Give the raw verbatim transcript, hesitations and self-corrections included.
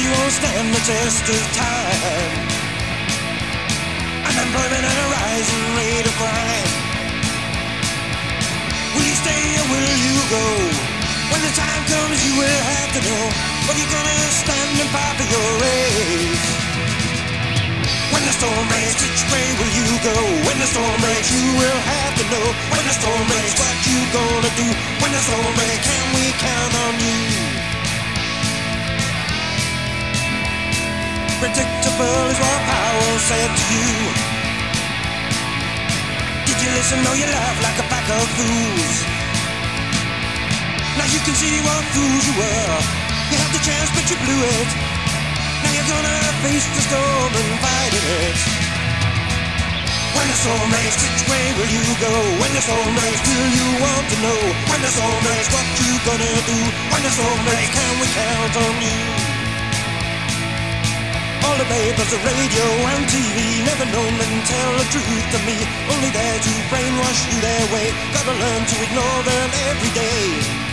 you won't stand the test of time. Unemployment and a rising rate of crime. Will you stay or will you go? When the time comes you will have to know whether you're gonna stand and fight for your race. When the storm breaks, which way will you go? When the storm breaks, you will have to know. When the storm breaks, what you gonna do? When the storm breaks, can we count on you? Predictable is what power said to you. Did you listen? No, you laughed like a pack of fools. Now you can see what fools you were. You had the chance but you blew it. Now you're gonna face the storm and fight it. When the storm breaks, which way will you go? When the storm breaks, will you want to know? When the storm breaks, what you gonna do? When the storm breaks, can we count on you? All the papers, the radio and T V never known them tell the truth to me. Only there to brainwash you their way. Gotta learn to ignore them every day.